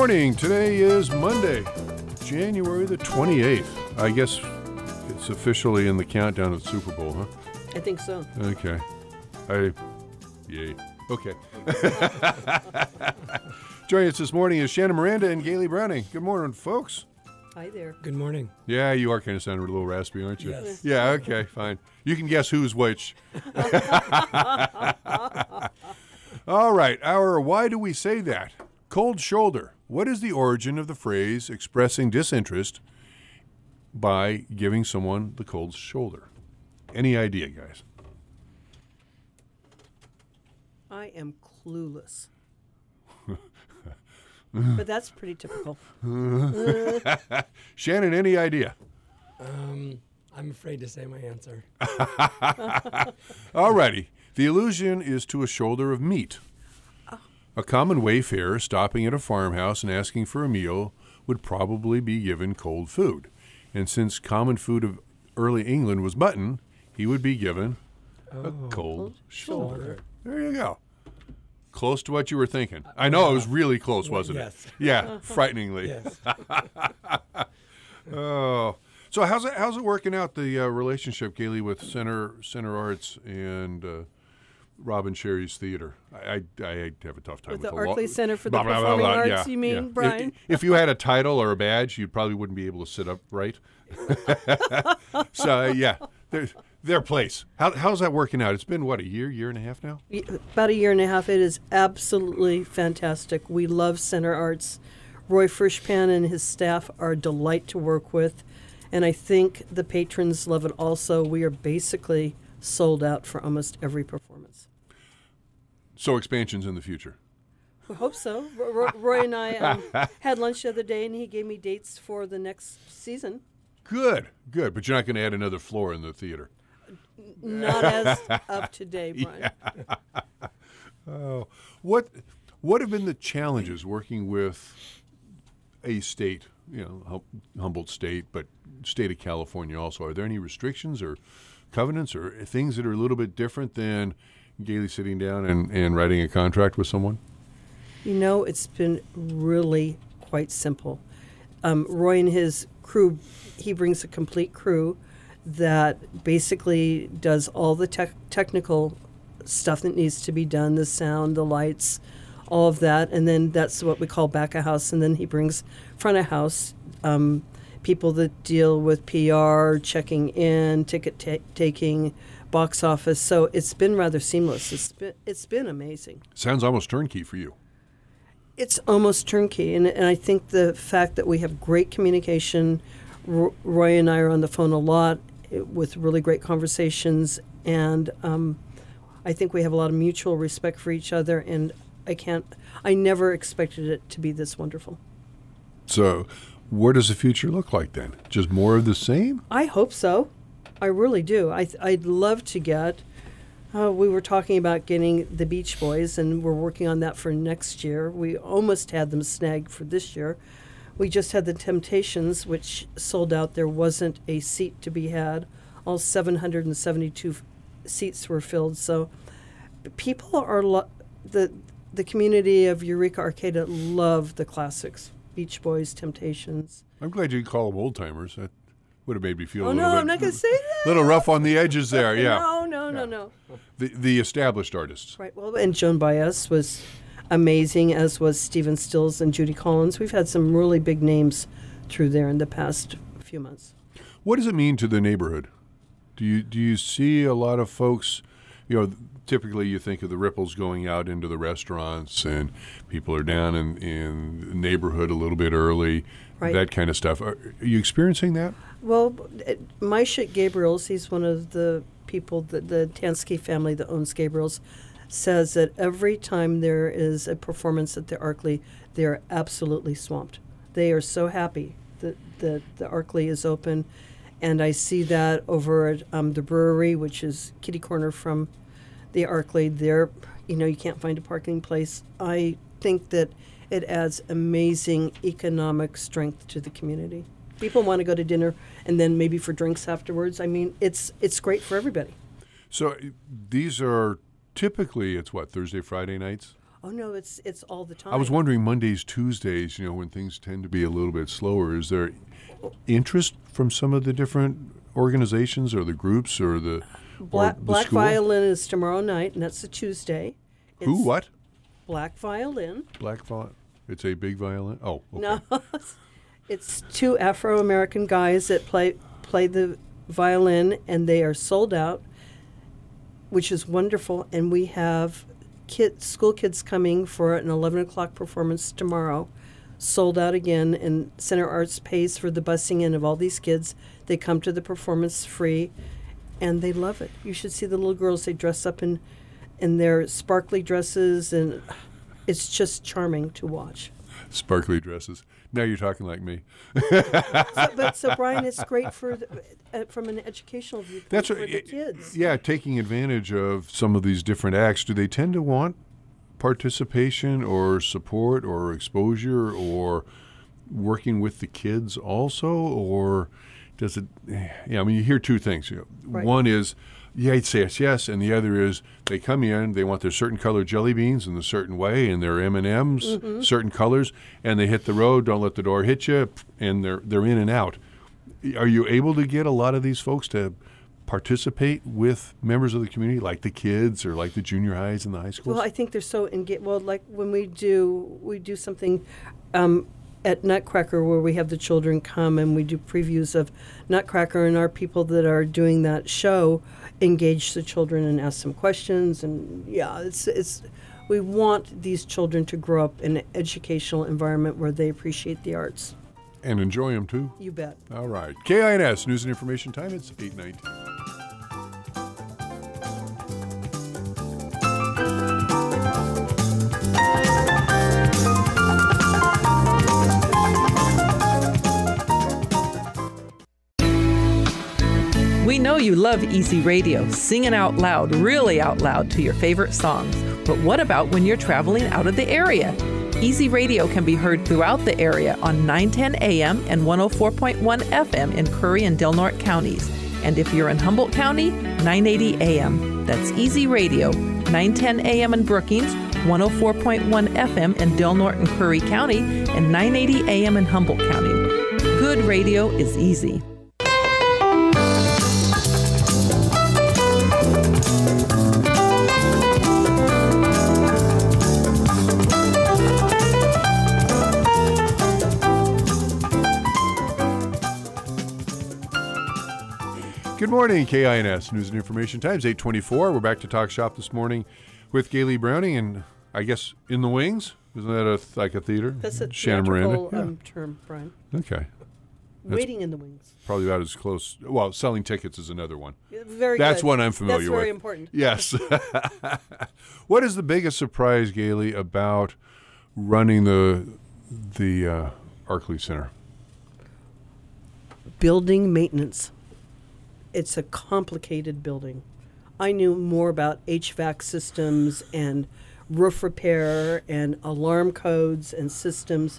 morning. Today is Monday, January the 28th. I guess it's officially in the countdown of the Super Bowl, huh? I think so. Okay. Yay. Okay. Joining us this morning is Shannon Miranda and Gailey Browning. Good morning, folks. Hi there. Good morning. Yeah, you are kind of sounding a little raspy, aren't you? Yes. Yeah, okay, fine. You can guess who's which. All right, our why do we say that? Cold shoulder. What is the origin of the phrase expressing disinterest by giving someone the cold shoulder? Any idea, guys? I am clueless. But that's pretty typical. Shannon, any idea? I'm afraid to say my answer. All righty. The allusion is to a shoulder of meat. A common wayfarer stopping at a farmhouse and asking for a meal would probably be given cold food. And since common food of early England was mutton, he would be given a cold shoulder. There you go. Close to what you were thinking. I know it was really close, wasn't Yes. it? Yeah, frighteningly. Yes. Oh, so how's it working out, the relationship, Gailey, with Center Arts and Robin Sherry's theater? I have a tough time with the the Arkley Center for the blah, blah, blah, Performing blah, Arts, yeah, you mean, yeah. Brian? If you had a title or a badge, you probably wouldn't be able to sit upright. So yeah, their place. How's that working out? It's been what, a year and a half now? About a year and a half. It is absolutely fantastic. We love Center Arts. Roy Frischpan and his staff are a delight to work with. And I think the patrons love it also. We are basically sold out for almost every performance. So expansions in the future. I hope so. Roy and I had lunch the other day, and he gave me dates for the next season. Good. But you're not going to add another floor in the theater. Not as of today, Brian. Oh, what have been the challenges working with a state, Humboldt State, but state of California also? Are there any restrictions or covenants or things that are a little bit different than Gailey sitting down and writing a contract with someone? It's been really quite simple. Roy and his crew, he brings a complete crew that basically does all the technical stuff that needs to be done, the sound, the lights, all of that. And then that's what we call back of house. And then he brings front of house people that deal with PR, checking in, ticket taking, box office. So it's been rather seamless. It's been amazing. Sounds almost turnkey for you. It's almost turnkey, and I think the fact that we have great communication, Roy and I are on the phone a lot with really great conversations, and I think we have a lot of mutual respect for each other, and I never expected it to be this wonderful. So what does the future look like then? Just more of the same? I hope so. I really do. I'd love to get... we were talking about getting the Beach Boys, and we're working on that for next year. We almost had them snagged for this year. We just had the Temptations, which sold out. There wasn't a seat to be had. All 772 seats were filled. So people are the community of Eureka Arcata love the classics. Beach Boys, Temptations. I'm glad you call them old timers. That would have made me feel Oh, a little no, bit, I'm not going to say that. little rough on the edges there. Yeah. No. The established artists. Right. Well, and Joan Baez was amazing, as was Stephen Stills and Judy Collins. We've had some really big names through there in the past few months. What does it mean to the neighborhood? Do you see a lot of folks, typically you think of the ripples going out into the restaurants and people are down in the neighborhood a little bit early, right. That kind of stuff. Are you experiencing that? Well, Maisha Gabriels, he's one of the people, the Tansky family that owns Gabriels, says that every time there is a performance at the Arkley, they are absolutely swamped. They are so happy that the Arkley is open. And I see that over at the brewery, which is kitty corner from the Arkley. There, you can't find a parking place. I think that it adds amazing economic strength to the community. People want to go to dinner and then maybe for drinks afterwards. I mean, it's great for everybody. So these are typically, it's what, Thursday, Friday nights? Oh no, it's all the time. I was wondering Mondays, Tuesdays, when things tend to be a little bit slower, is there interest from some of the different organizations or the groups or the Black school? Violin is tomorrow night, and that's a Tuesday. Who? What? Black Violin. Black violin. It's a big violin. Oh, okay. No, it's two Afro-American guys that play the violin, and they are sold out, which is wonderful. And we have school kids coming for an 11 o'clock performance tomorrow, sold out again. And Center Arts pays for the busing in of all these kids. They come to the performance free, and they love it. You should see the little girls. They dress up in their sparkly dresses, and it's just charming to watch. Sparkly dresses. Now you're talking like me. So Brian, it's great for from an educational viewpoint. That's for what, the kids. Yeah, taking advantage of some of these different acts. Do they tend to want participation or support or exposure or working with the kids also, or does it? Yeah, I mean, you hear two things. Right. One is, yeah, I'd say yes, and the other is they come in, they want their certain colored jelly beans in a certain way, and their M&Ms, certain colors, and they hit the road. Don't let the door hit you, and they're in and out. Are you able to get a lot of these folks to participate with members of the community, like the kids or like the junior highs and the high schools? Well, I think they're so engaged. Well, like when we do something at Nutcracker where we have the children come and we do previews of Nutcracker, and our people that are doing that show engage the children and ask them questions. And yeah, it's we want these children to grow up in an educational environment where they appreciate the arts. And enjoy them too. You bet. All right. KINS News and Information Time. It's 8:19. We know you love Easy Radio, singing out loud, really out loud to your favorite songs. But what about when you're traveling out of the area? Easy Radio can be heard throughout the area on 910 AM and 104.1 FM in Curry and Del Norte counties. And if you're in Humboldt County, 980 AM. That's Easy Radio, 910 AM in Brookings, 104.1 FM in Del Norte and Curry County, and 980 AM in Humboldt County. Good radio is easy. Good morning, KINS News and Information Times, 8:24. We're back to Talk Shop this morning with Gayle Browning, and I guess In the Wings. Isn't that like a theater? That's a Shannon theatrical Miranda. term, Brian. Okay. That's Waiting in the wings. probably about as close. Well, selling tickets is another one. Very That's good. one I'm familiar with. That's very important. Yes. What is the biggest surprise, Gayle, about running the Arkley Center? Building maintenance. It's a complicated building. I knew more about HVAC systems and roof repair and alarm codes and systems.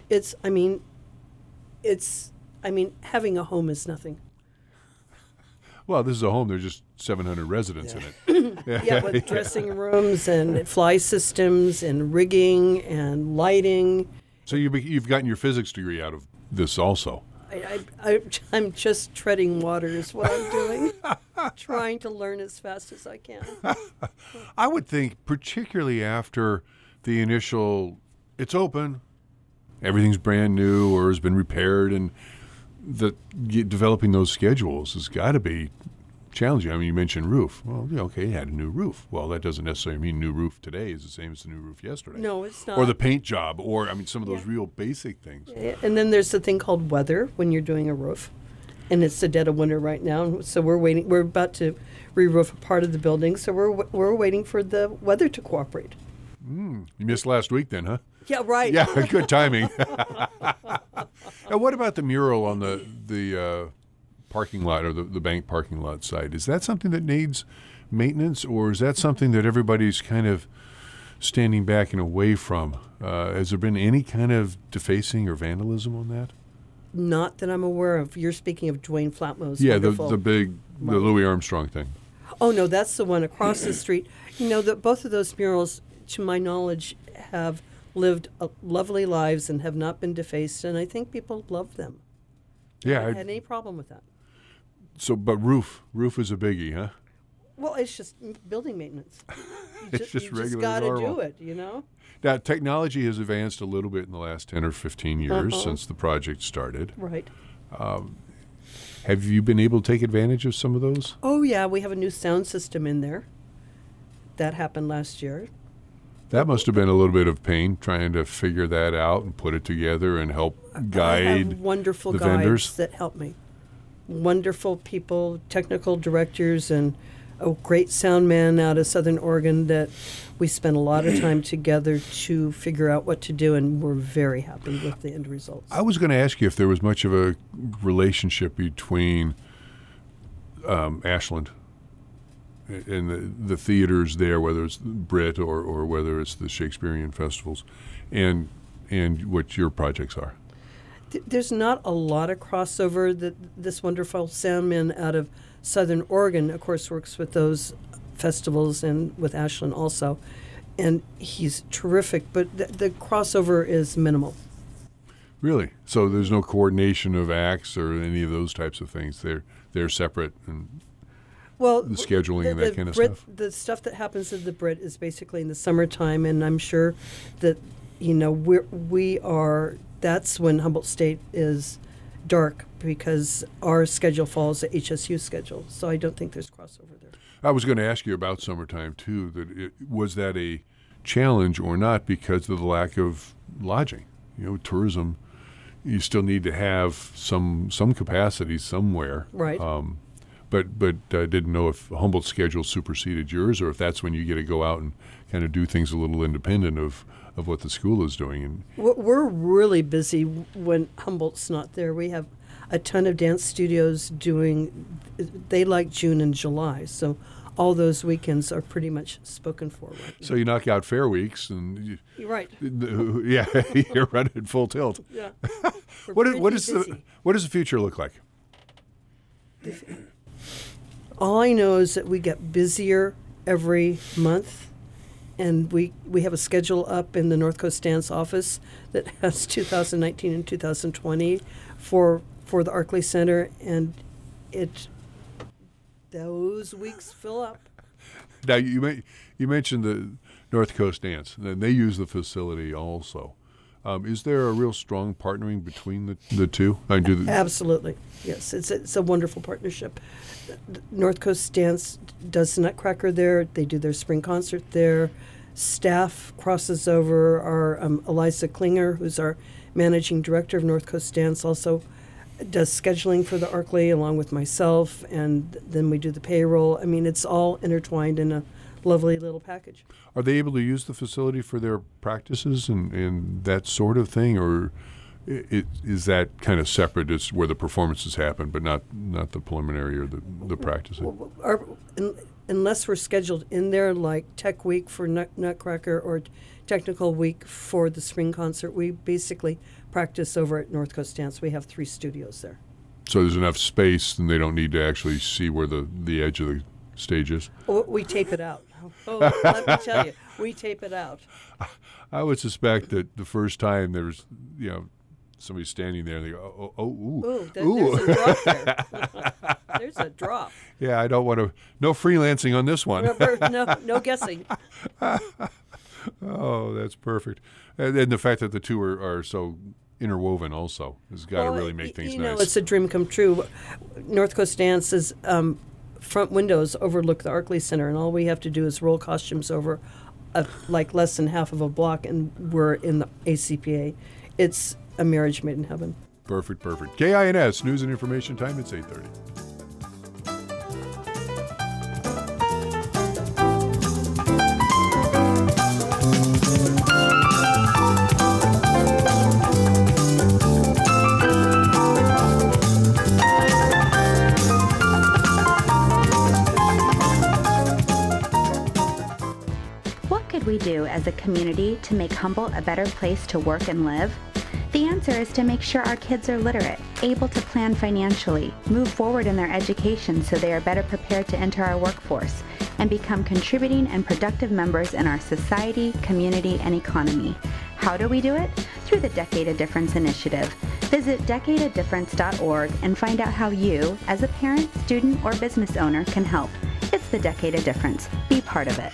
Having a home is nothing. Well, this is a home. There's just 700 residents in it. Yeah, with dressing rooms and fly systems and rigging and lighting. So you've gotten your physics degree out of this also. I'm just treading water is what I'm doing, trying to learn as fast as I can. I would think, particularly after the initial, it's open, everything's brand new or has been repaired, and developing those schedules has got to be challenging. I mean, you mentioned roof. Well, okay, you had a new roof. Well, that doesn't necessarily mean new roof today is the same as the new roof yesterday. No, it's not. Or the paint job, or some of those real basic things. And then there's the thing called weather when you're doing a roof, and it's the dead of winter right now. So we're waiting. We're about to re-roof a part of the building, so we're waiting for the weather to cooperate. You missed last week, then, huh? Yeah, right. Yeah, good timing. Now, what about the mural on the parking lot or the bank parking lot side? Is that something that needs maintenance, or is that something that everybody's kind of standing back and away from? Has there been any kind of defacing or vandalism on that? Not that I'm aware of. You're speaking of Dwayne Flatmo's. Yeah, wonderful. the Louis Armstrong thing. Oh no, that's the one across the street. You know that both of those murals to my knowledge, have lived lovely lives and have not been defaced, and I think people love them. Yeah. I haven't had any problem with that. So, but roof is a biggie, huh? Well, it's just building maintenance. It's just you regular just got to normal. do it, you know? Now, technology has advanced a little bit in the last 10 or 15 years since the project started. Right. Have you been able to take advantage of some of those? Oh, yeah, we have a new sound system in there. That happened last year. That must have been a little bit of pain trying to figure that out and put it together and help guide I have wonderful the guides vendors. that help me. Wonderful people, technical directors, and a great sound man out of Southern Oregon that we spent a lot of time together to figure out what to do, and we're very happy with the end results. I was going to ask you if there was much of a relationship between Ashland and the theaters there, whether it's Brit or whether it's the Shakespearean festivals, and what your projects are. There's not a lot of crossover. That this wonderful soundman out of Southern Oregon, of course, works with those festivals and with Ashland also, and he's terrific. But the crossover is minimal. Really? So there's no coordination of acts or any of those types of things. They're separate, and Well, the scheduling and that kind of Brit, stuff. The stuff that happens at the Brit is basically in the summertime, and I'm sure that we are. That's when Humboldt State is dark because our schedule follows the HSU schedule. So I don't think there's crossover there. I was going to ask you about summertime too. Was that a challenge or not because of the lack of lodging? Tourism. You still need to have some capacity somewhere. Right. But I didn't know if Humboldt's schedule superseded yours, or if that's when you get to go out and kind of do things a little independent of what the school is doing. And We're really busy when Humboldt's not there. We have a ton of dance studios doing. They like June and July, so all those weekends are pretty much spoken for right now. so you knock out fair weeks, and You're right. yeah, you're running full tilt. Yeah. What does the future look like? All I know is that we get busier every month, and we have a schedule up in the North Coast Dance office that has 2019 and 2020 for the Arkley Center, and those weeks fill up. Now you mentioned the North Coast Dance, and they use the facility also. Is there a real strong partnering between the two? Absolutely, yes. It's a wonderful partnership. North Coast Dance does Nutcracker there. They do their spring concert there. Staff crosses over. Our Eliza Klinger, who's our managing director of North Coast Dance, also does scheduling for the Arkley along with myself, and then we do the payroll. I mean, it's all intertwined in a lovely little package. Are they able to use the facility for their practices and that sort of thing, or is that kind of separate? It's where the performances happen, but not the preliminary or the practicing? Unless we're scheduled in there, like Tech Week for Nutcracker or Technical Week for the spring concert, we basically practice over at North Coast Dance. We have 3 studios there. So there's enough space, and they don't need to actually see where the edge of the stage is? We tape it out. Oh, let me tell you, we tape it out. I would suspect that the first time there's, somebody standing there and they go, ooh. There's a drop there. There's a drop. Yeah, I don't want to, no freelancing on this one. No guessing. Oh, that's perfect. And the fact that the two are so interwoven also has got to really make things nice. It's a dream come true. North Coast Dance's front windows overlook the Arkley Center, and all we have to do is roll costumes over like less than half of a block, and we're in the ACPA. It's a marriage made in heaven. Perfect. KINS, News and Information Time, it's 8:30. What could we do as a community to make Humboldt a better place to work and live? The answer is to make sure our kids are literate, able to plan financially, move forward in their education so they are better prepared to enter our workforce, and become contributing and productive members in our society, community, and economy. How do we do it? Through the Decade of Difference initiative. Visit decadeofdifference.org and find out how you, as a parent, student, or business owner, can help. It's the Decade of Difference. Be part of it.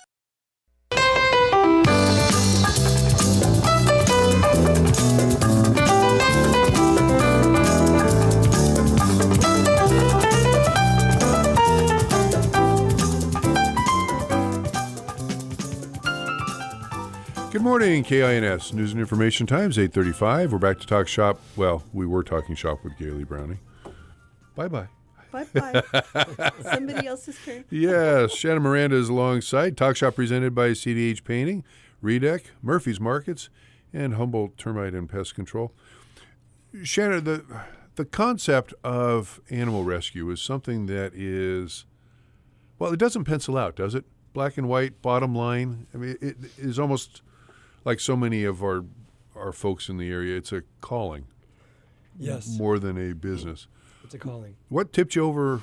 Good morning, KINS. News and Information Times, 8:35. We're back to talk shop. Well, we were talking shop with Gailey Browning. Bye-bye. Bye-bye. Somebody else's turn. Yes, Shannon Miranda is alongside. Talk Shop presented by CDH Painting, Redec, Murphy's Markets, and Humboldt Termite and Pest Control. Shannon, the concept of animal rescue is something that is, well, it doesn't pencil out, does it? Black and white, bottom line. I mean, it is almost like so many of our folks in the area. It's a calling. Yes. More than a business. It's a calling. What tipped you over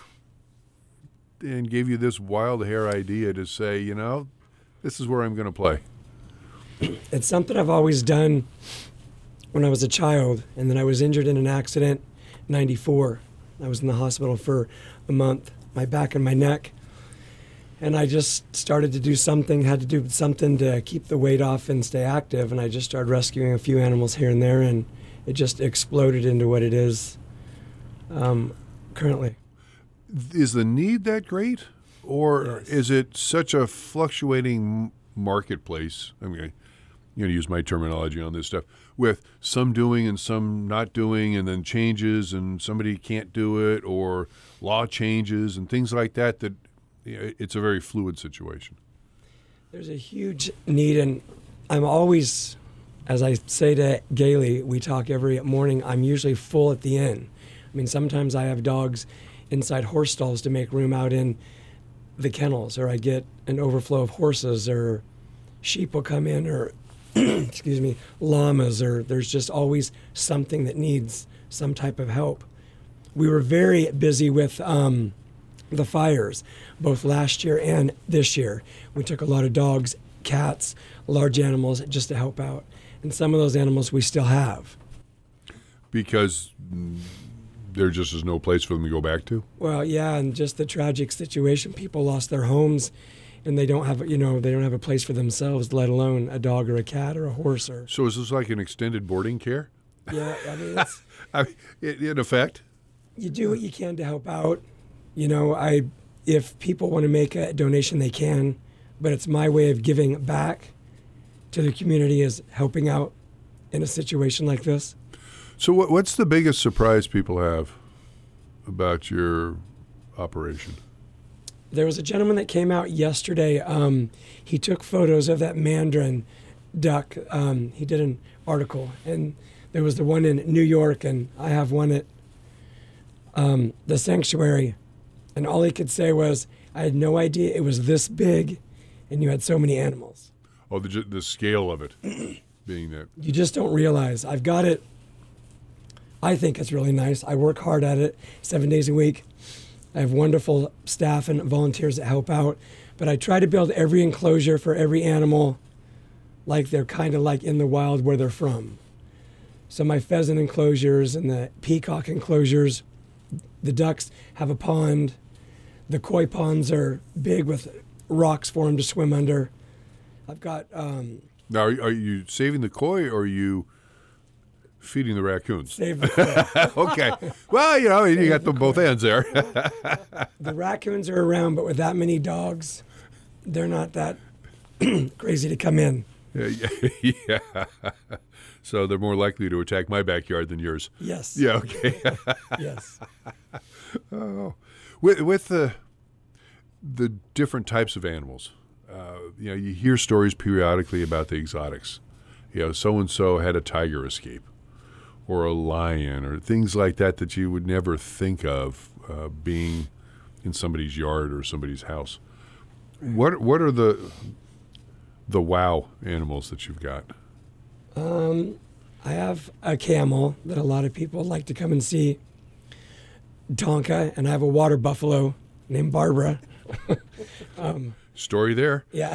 and gave you this wild hair idea to say, you know, this is where I'm going to play? It's something I've always done when I was a child, and then I was injured in an accident in 94. I was in the hospital for a month, my back and my neck. And I just started to do something, had to do something to keep the weight off and stay active. And I just started rescuing a few animals here and there, and it just exploded into what it is currently. Is the need that great? Or Yes. is it such a fluctuating marketplace? I mean, I'm going to use my terminology on this stuff, with some doing and some not doing, and then changes, and somebody can't do it, or law changes and things like that, that it's a very fluid situation. There's a huge need, and I'm always, as I say to Gailey, we talk every morning, I'm usually full at the end. I mean, sometimes I have dogs inside horse stalls to make room out in the kennels, or I get an overflow of horses, or sheep will come in, or excuse me, llamas, or there's just always something that needs some type of help. We were very busy with the fires, both last year and this year. We took a lot of dogs, cats, large animals just to help out. And some of those animals we still have. Because there just is no place for them to go back to? Well, yeah, and just the tragic situation. People lost their homes, and they don't have, they don't have a place for themselves, let alone a dog or a cat or a horse. Or So is this like an extended boarding care? yeah, I mean, it's, In effect? you do what you can to help out. If people want to make a donation, they can, but it's my way of giving back to the community, is helping out in a situation like this. So what's the biggest surprise people have about your operation? There was a gentleman that came out yesterday. He took photos of that mandarin duck. He did an article, and there was the one in New York, and I have one at the sanctuary. And all he could say was, I had no idea it was this big and you had so many animals. Oh, the scale of it being that. You just don't realize. I've got it. I think it's really nice. I work hard at it 7 days a week. I have wonderful staff and volunteers that help out. But I try to build every enclosure for every animal like they're kind of like in the wild where they're from. So my pheasant enclosures and the peacock enclosures, the ducks have a pond. The koi ponds are big with rocks for them to swim under. I've got... Now, are you saving the koi, or are you feeding the raccoons? Save the koi. Okay. Well, you got them both ends there. The raccoons are around, but with that many dogs, they're not that crazy to come in. Yeah. So they're more likely to attack my backyard than yours. Yes. Yeah, okay. Yes. Oh. With the different types of animals, you hear stories periodically about the exotics. So-and-so had a tiger escape, or a lion, or things like that you would never think of being in somebody's yard or somebody's house. What are the wow animals that you've got? I have a camel that a lot of people like to come and see, Tonka, and I have a water buffalo named Barbara. Story there. Yeah.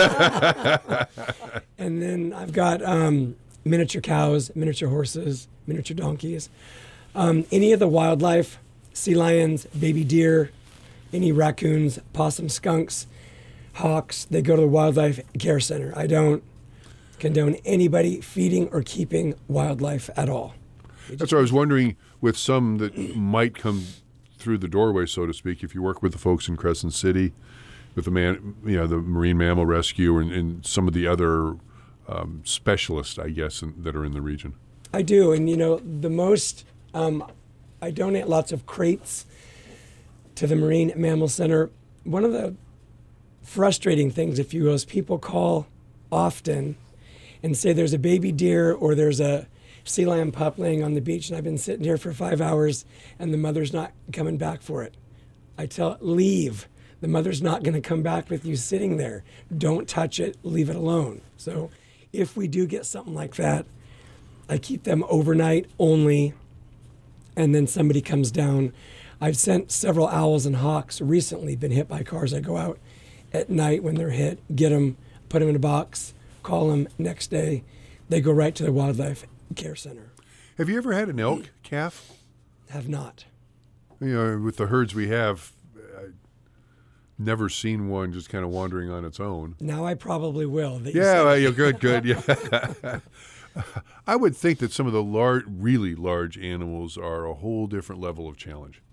And then I've got miniature cows, miniature horses, miniature donkeys. Any of the wildlife, sea lions, baby deer, any raccoons, possums, skunks, hawks, they go to the Wildlife Care Center. I don't condone anybody feeding or keeping wildlife at all. That's what I was wondering with some that might come through the doorway, so to speak, if you work with the folks in Crescent City, with the the Marine Mammal Rescue and some of the other specialists, I guess, that are in the region. I do, and the most, I donate lots of crates to the Marine Mammal Center. One of the frustrating things, if you will, is people call often and say there's a baby deer or there's a sea lion pup laying on the beach, and I've been sitting here for 5 hours and the mother's not coming back for it. I tell it, leave. The mother's not going to come back with you sitting there. Don't touch it, leave it alone. So if we do get something like that, I keep them overnight only, and then somebody comes down. I've sent several owls and hawks recently, been hit by cars. I go out at night when they're hit, get them, put them in a box, call them next day. They go right to the Wildlife Care Center. Have you ever had an elk calf? Have not. With the herds we have, I've never seen one just kind of wandering on its own. Now I probably will. Yeah, well, you're good. Yeah. I would think that some of the really large animals are a whole different level of challenge.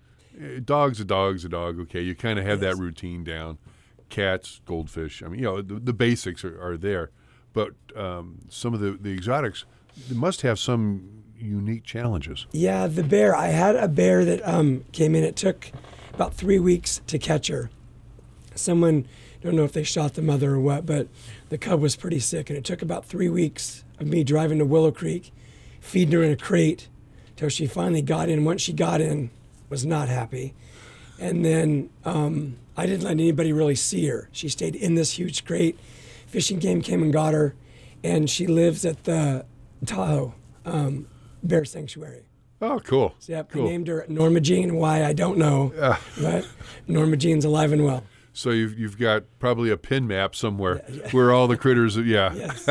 Dog's a dog. Okay, you kind of have that routine down. Cats, goldfish. I mean, the basics are there. But some of the exotics, they must have some unique challenges. Yeah, the bear. I had a bear that came in. It took about 3 weeks to catch her. Someone, don't know if they shot the mother or what, but the cub was pretty sick, and it took about 3 weeks of me driving to Willow Creek, feeding her in a crate, till she finally got in. Once she got in, was not happy. And then I didn't let anybody really see her. She stayed in this huge crate. Fishing game came and got her, and she lives at the Tahoe Bear Sanctuary. Oh, cool. So, yep, cool. I named her Norma Jean. Why, I don't know, but Norma Jean's alive and well. So you've got probably a pin map somewhere where all the critters, Yes.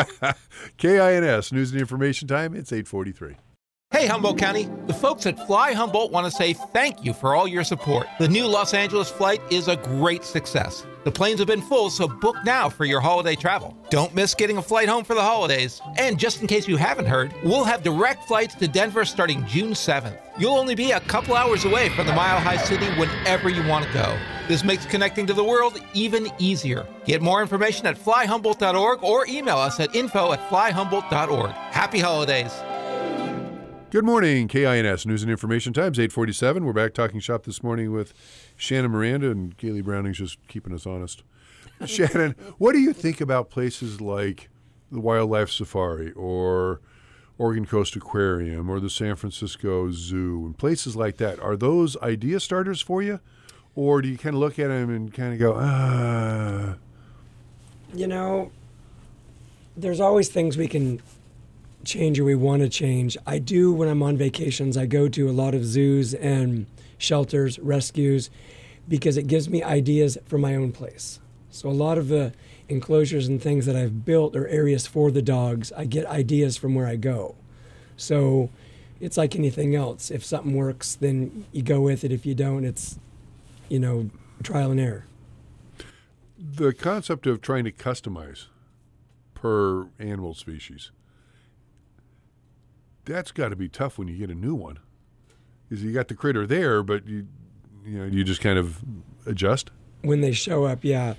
KINS, News and Information Time, it's 8:43. Hey, Humboldt County. The folks at Fly Humboldt want to say thank you for all your support. The new Los Angeles flight is a great success. The planes have been full, so book now for your holiday travel. Don't miss getting a flight home for the holidays. And just in case you haven't heard, we'll have direct flights to Denver starting June 7th. You'll only be a couple hours away from the Mile High City whenever you want to go. This makes connecting to the world even easier. Get more information at flyhumboldt.org or email us at info@flyhumboldt.org. Happy holidays. Good morning, KINS, News and Information Times, 8:47. We're back talking shop this morning with Shannon Miranda, and Gailey Browning's just keeping us honest. Shannon, what do you think about places like the Wildlife Safari or Oregon Coast Aquarium or the San Francisco Zoo and places like that? Are those idea starters for you? Or do you kind of look at them and kind of go, There's always things we can change or we want to change. I do, when I'm on vacations, I go to a lot of zoos and shelters, rescues, because it gives me ideas for my own place. So a lot of the enclosures and things that I've built are areas for the dogs. I get ideas from where I go. So it's like anything else. If something works, then you go with it. If you don't, it's, trial and error. the concept of trying to customize per animal species, that's got to be tough when you get a new one. Because you got the critter there, but you just kind of adjust. When they show up, yeah.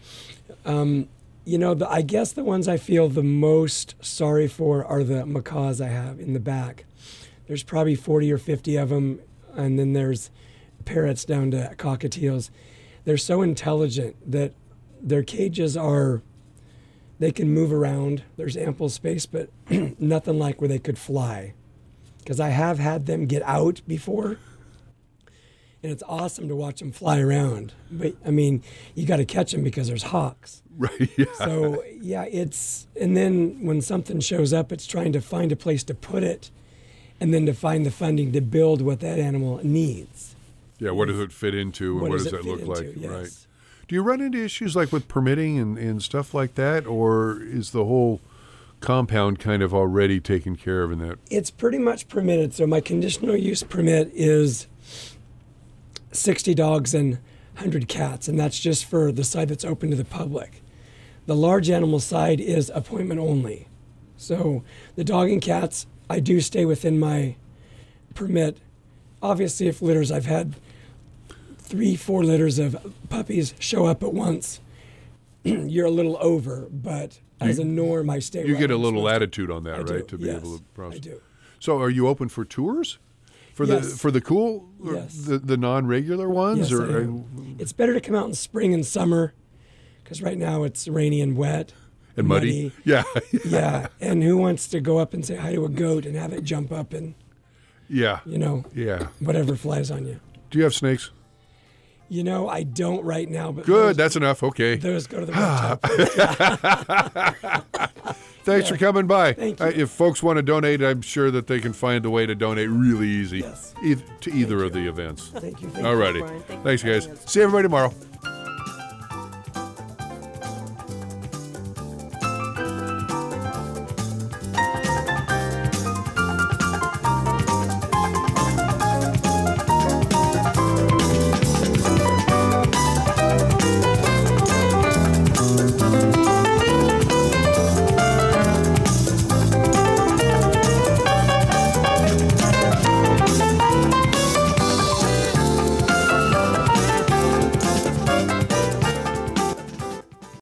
I guess the ones I feel the most sorry for are the macaws I have in the back. There's probably 40 or 50 of them, and then there's parrots down to cockatiels. They're so intelligent that their cages they can move around. There's ample space, but nothing like where they could fly. Because I have had them get out before, and it's awesome to watch them fly around. But I mean, you got to catch them because there's hawks. Right. Yeah. So yeah, and then when something shows up, it's trying to find a place to put it, and then to find the funding to build what that animal needs. Yeah. What does it fit into, and what does that look like? Yes. Right. Do you run into issues like with permitting and stuff like that, or is the whole compound kind of already taken care of in that? It's pretty much permitted. So my conditional use permit is 60 dogs and 100 cats, and that's just for the side that's open to the public. The large animal side is appointment only. So the dog and cats, I do stay within my permit. Obviously, if litters, I've had 3-4 litters of puppies show up at once, you're a little over, but as a norm, I stay. You get a little supposed to. latitude on that, I right? do, To be yes, able to process. I do. So, are you open for tours? For Yes. the cool, or Yes. the non-regular ones, Yes, I am. It's better to come out in spring and summer, because right now it's rainy and wet. and muddy? Yeah. Yeah, and who wants to go up and say hi to a goat and have it jump up and, Yeah. Yeah. whatever flies on you? Do you have snakes? I don't right now, but Good. That's enough. Okay. those go to the reptile. Thanks for coming by. Thank you. If folks want to donate, I'm sure that they can find a way to donate really easy Yes. to either of the events. Thank you. All righty. Brian. Thank you Thanks, for guys. having us. See everybody tomorrow.